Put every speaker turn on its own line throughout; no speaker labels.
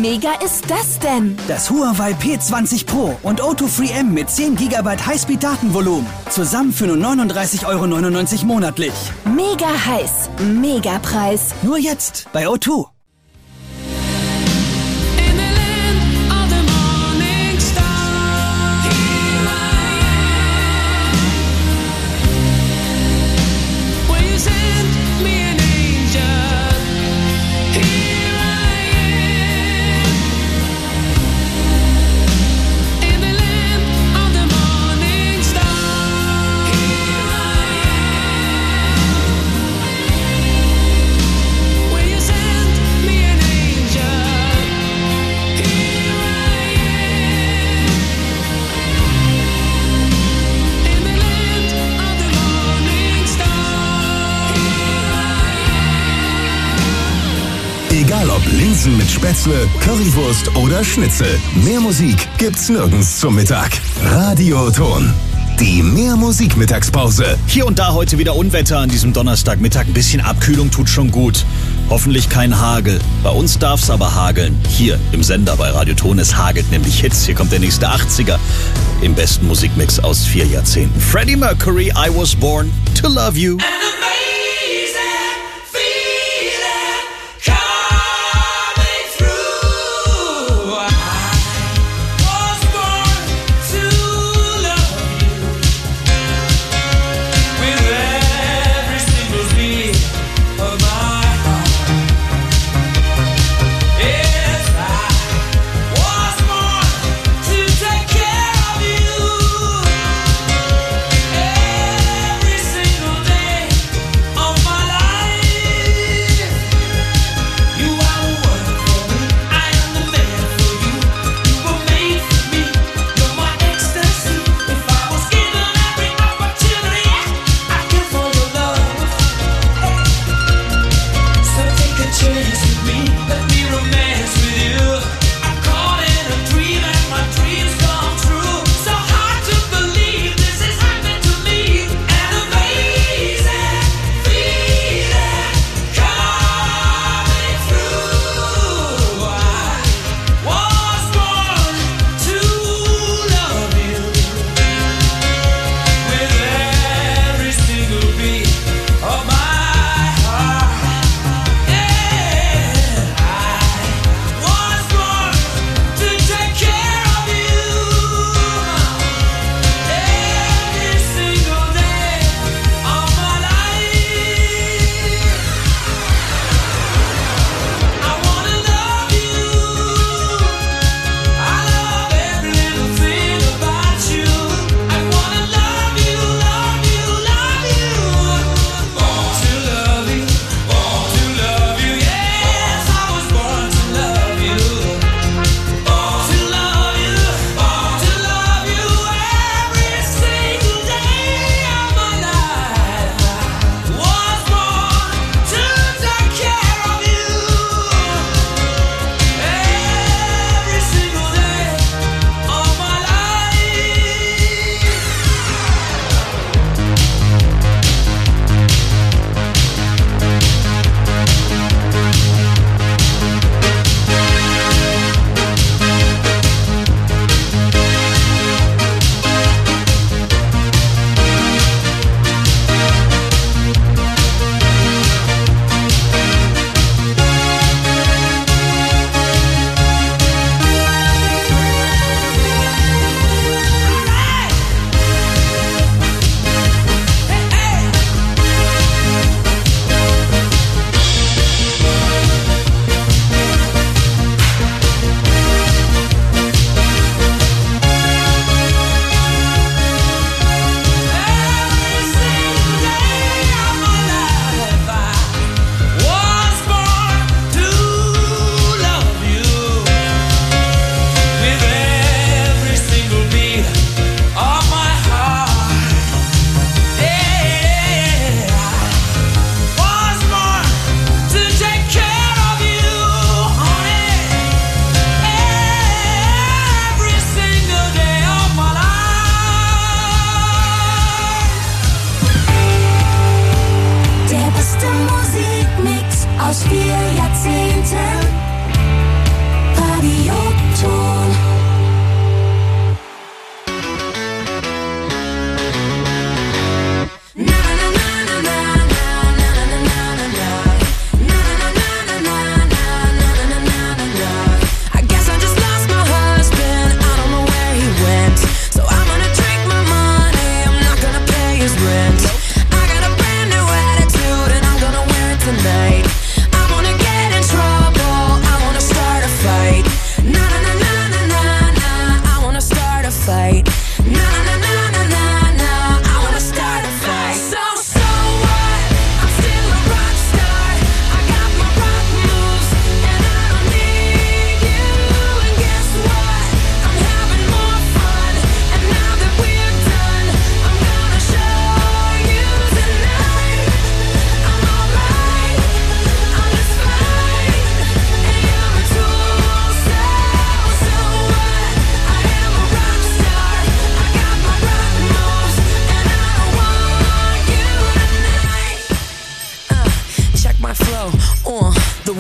mega ist das denn?
Das Huawei P20 Pro und O2 Free M mit 10 GB Highspeed-Datenvolumen. Zusammen für nur 39,99 € monatlich.
Mega heiß, mega Preis.
Nur jetzt bei O2.
Egal ob Linsen mit Spätzle, Currywurst oder Schnitzel. Mehr Musik gibt's nirgends zum Mittag. Radioton. Die Mehr-Musik-Mittagspause.
Hier und da heute wieder Unwetter an diesem Donnerstagmittag. Ein bisschen Abkühlung tut schon gut. Hoffentlich kein Hagel. Bei uns darf's aber hageln. Hier im Sender bei Radioton. Es hagelt nämlich Hits. Hier kommt der nächste 80er im besten Musikmix aus 4 Jahrzehnten. Freddie Mercury, I Was Born to Love You.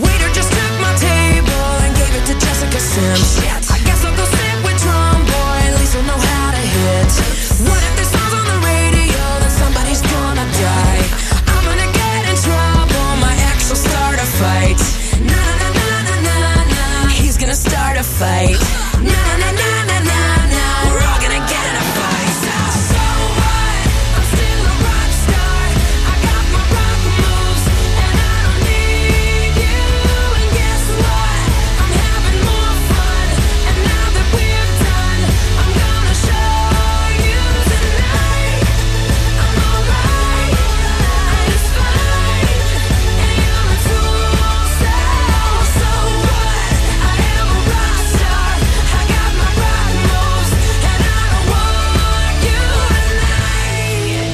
waiter just took my table and gave it to Jessica Sims. I guess I'll go sit with Drum Boy, at least I'll know how to hit. What if this song's on the radio, then somebody's gonna die. I'm gonna get in trouble, my ex will start a fight. Na na na na na na, he's gonna start a fight. Na na na na na na, we're all gonna get in a fight. So what? I'm still a rock star. I got my rock moves, and I don't need you. And guess what? I'm having more fun. And now that we're done, I'm gonna show you tonight. I'm alright, it's fine, and you're a tool. So what? I am a rock star. I got my rock moves, and I don't want you tonight.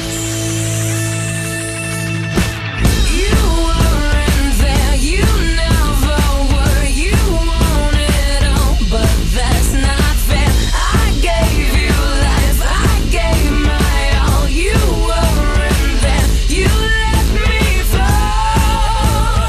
You weren't there, you never were. You want it all, but that's not fair. I gave you life, I gave my all. You weren't there, you let me fall.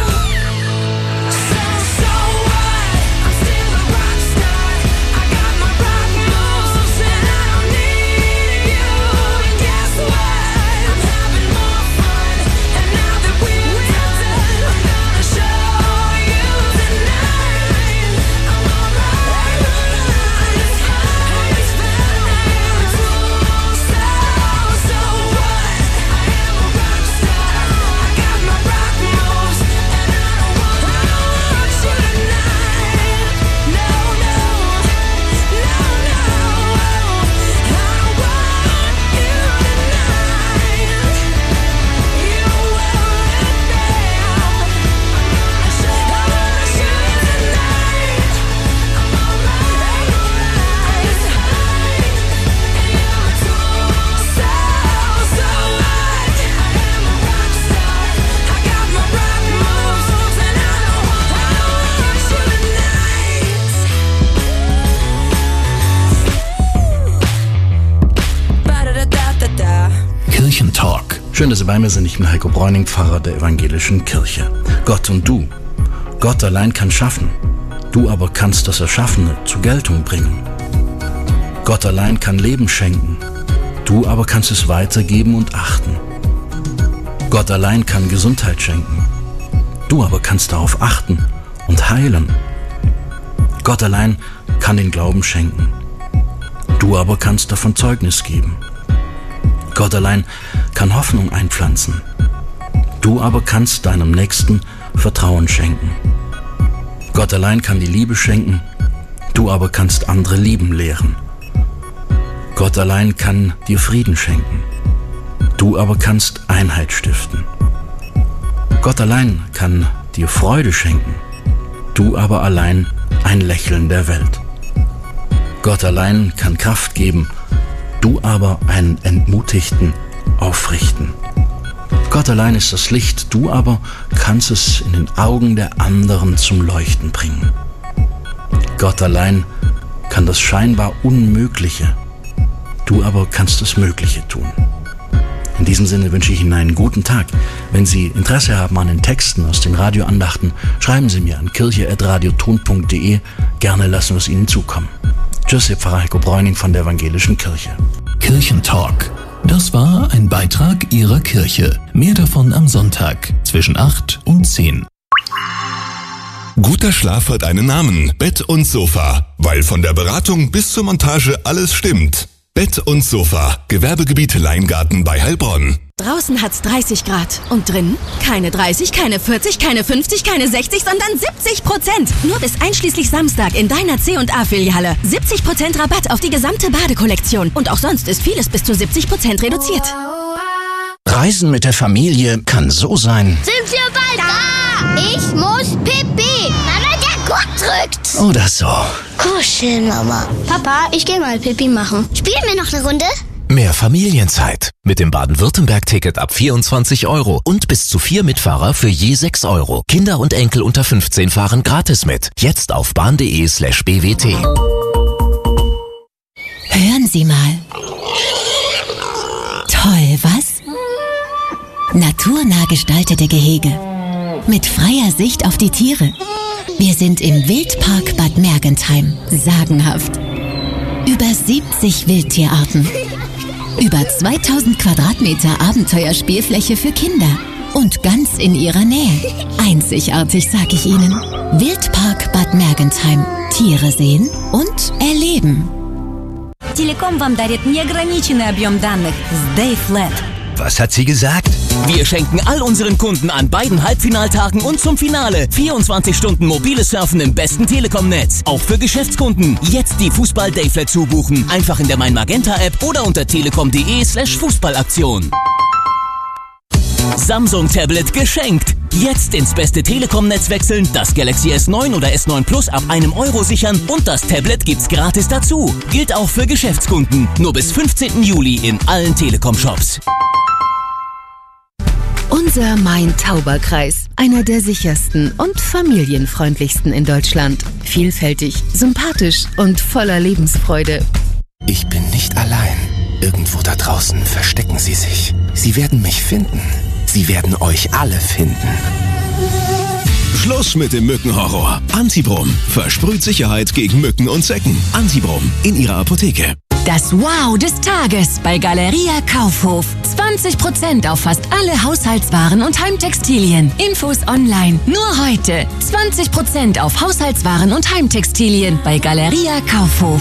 So what? I'm still a rock star. I got my rock moves, and I don't need you. And guess what? I'm having more fun. And now that we're done, I'm gonna show you tonight. I'm alright, it's fine, it's fine. So what? I am a rock star. I got my rock moves, and I don't want you tonight. No, no, no, no. I don't want you tonight. You weren't there. I wanna show you tonight. I'm alright, it's fine, and you're a tool. So what? I am a rock star. I got my rock moves, and I don't want you tonight. Ba-da-da-da-da-da.
Kirchentalk. Schön, dass Sie bei mir sind. Ich bin Heiko Bräuning, Pfarrer der Evangelischen Kirche. Gott und du. Gott allein kann schaffen. Du aber kannst das Erschaffene zur Geltung bringen. Gott allein kann Leben schenken. Du aber kannst es weitergeben und achten. Gott allein kann Gesundheit schenken. Du aber kannst darauf achten und heilen. Gott allein kann den Glauben schenken. Du aber kannst davon Zeugnis geben. Gott allein kann Hoffnung einpflanzen. Du aber kannst deinem Nächsten Vertrauen schenken. Gott allein kann die Liebe schenken. Du aber kannst andere lieben lehren. Gott allein kann dir Frieden schenken. Du aber kannst Einheit stiften. Gott allein kann dir Freude schenken. Du aber allein ein Lächeln der Welt. Gott allein kann Kraft geben. Du aber einen Entmutigten aufrichten. Gott allein ist das Licht, du aber kannst es in den Augen der anderen zum Leuchten bringen. Gott allein kann das scheinbar Unmögliche, du aber kannst das Mögliche tun. In diesem Sinne wünsche ich Ihnen einen guten Tag. Wenn Sie Interesse haben an den Texten aus den Radioandachten, schreiben Sie mir an kirche@radioton.de. Gerne lassen wir es Ihnen zukommen. Tschüss, Ihr Pfarrer Heiko Bräuning von der Evangelischen Kirche.
Kirchentalk. Das war ein Beitrag Ihrer Kirche. Mehr davon am Sonntag zwischen 8 und 10.
Guter Schlaf hat einen Namen. Bett und Sofa. Weil von der Beratung bis zur Montage alles stimmt. Bett und Sofa. Gewerbegebiet Leingarten bei Heilbronn.
Draußen hat's 30 Grad. Und drin? Keine 30, keine 40, keine 50, keine 60, sondern 70%. Nur bis einschließlich Samstag in deiner C&A-Filiale. 70% Rabatt auf die gesamte Badekollektion. Und auch sonst ist vieles bis zu 70% reduziert.
Reisen mit der Familie kann so sein.
Sind wir bald da? Ich muss pipi. Mama, der Gurt drückt.
Oder so.
Kuscheln, Mama. Papa, ich geh mal pipi machen. Spielen wir noch eine Runde?
Mehr Familienzeit. Mit dem Baden-Württemberg-Ticket ab 24 € und bis zu 4 Mitfahrer für je 6 €. Kinder und Enkel unter 15 fahren gratis mit. Jetzt auf bahn.de/bwt.
Hören Sie mal. Toll, was? Naturnah gestaltete Gehege.
mit freier Sicht auf die Tiere. Wir sind im Wildpark Bad Mergentheim. Sagenhaft. Über 70 Wildtierarten. Über 2000 Quadratmeter Abenteuerspielfläche für Kinder. Und ganz in ihrer Nähe. Einzigartig, sag ich Ihnen. Wildpark Bad Mergentheim. Tiere sehen und erleben.
Telekom вам дарит неограниченный объем данных с Day-Flat.
Was hat sie gesagt?
Wir schenken all unseren Kunden an beiden Halbfinaltagen und zum Finale 24 Stunden mobiles Surfen im besten Telekom-Netz. Auch für Geschäftskunden. Jetzt die Fußball-Dayflat zubuchen. Einfach in der Mein Magenta-App oder unter telekom.de/Fußballaktion. Samsung-Tablet geschenkt. Jetzt ins beste Telekom-Netz wechseln, das Galaxy S9 oder S9 Plus ab €1 sichern und das Tablet gibt's gratis dazu. Gilt auch für Geschäftskunden. Nur bis 15. Juli in allen Telekom-Shops.
Unser Main-Tauber-Kreis. Einer der sichersten und familienfreundlichsten in Deutschland. Vielfältig, sympathisch und voller Lebensfreude.
Ich bin nicht allein. Irgendwo da draußen verstecken sie sich. Sie werden mich finden. Sie werden euch alle finden.
Schluss mit dem Mückenhorror. Antibrom versprüht Sicherheit gegen Mücken und Zecken. Antibrom in Ihrer Apotheke.
Das Wow des Tages bei Galeria Kaufhof. 20% auf fast alle Haushaltswaren und Heimtextilien. Infos online. Nur heute. 20% auf Haushaltswaren und Heimtextilien bei Galeria Kaufhof.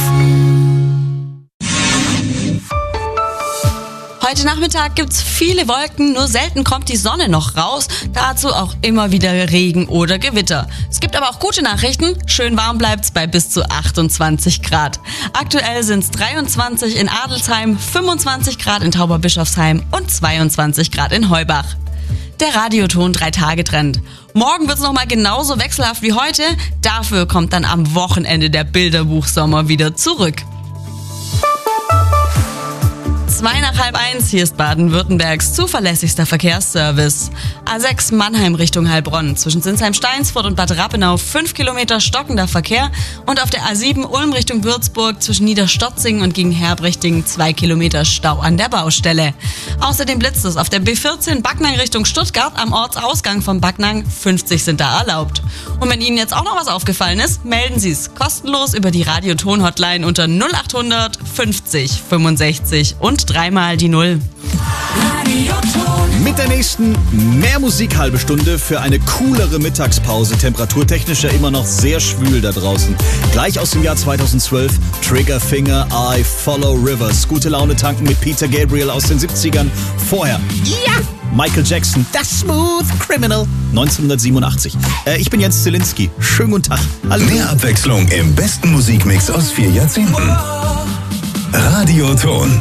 Heute Nachmittag gibt's viele Wolken, nur selten kommt die Sonne noch raus. Dazu auch immer wieder Regen oder Gewitter. Es gibt aber auch gute Nachrichten. Schön warm bleibt's bei bis zu 28 Grad. Aktuell sind's 23 in Adelsheim, 25 Grad in Tauberbischofsheim und 22 Grad in Heubach. Der Radioton 3-Tage-Trend. Morgen wird's nochmal genauso wechselhaft wie heute. Dafür kommt dann am Wochenende der Bilderbuchsommer wieder zurück. 1:02, hier ist Baden-Württembergs zuverlässigster Verkehrsservice. A6 Mannheim Richtung Heilbronn. Zwischen Sinsheim-Steinsfurt und Bad Rappenau 5 Kilometer stockender Verkehr. Und auf der A7 Ulm Richtung Würzburg zwischen Niederstotzingen und gegen Herbrichting 2 Kilometer Stau an der Baustelle. Außerdem blitzt es auf der B14 Backnang Richtung Stuttgart am Ortsausgang von Backnang. 50 sind da erlaubt. Und wenn Ihnen jetzt auch noch was aufgefallen ist, melden Sie es kostenlos über die Radioton-Hotline unter 0800 50 65 und dreimal die 0.
Mit der nächsten mehr Musik, halbe Stunde für eine coolere Mittagspause. Temperaturtechnisch ja immer noch sehr schwül da draußen. Gleich aus dem Jahr 2012, Triggerfinger, I Follow Rivers. Gute Laune tanken mit Peter Gabriel aus den 70ern. Vorher, ja, Michael Jackson, das Smooth Criminal, 1987. Ich bin Jens Zielinski. Schönen guten Tag.
Hallo. Mehr Abwechslung im besten Musikmix aus 4 Jahrzehnten. Radioton.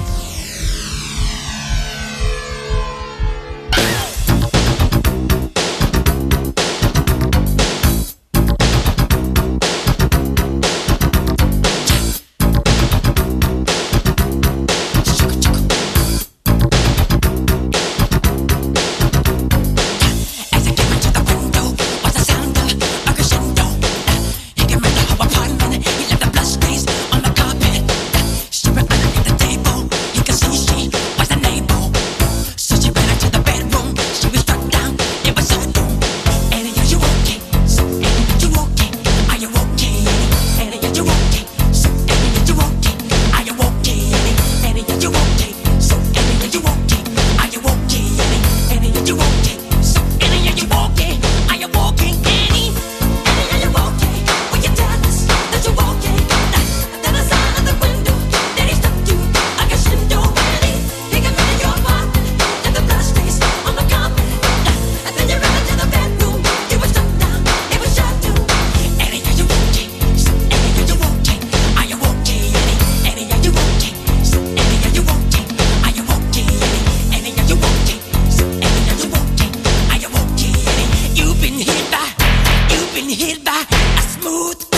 You've been hit by a smooth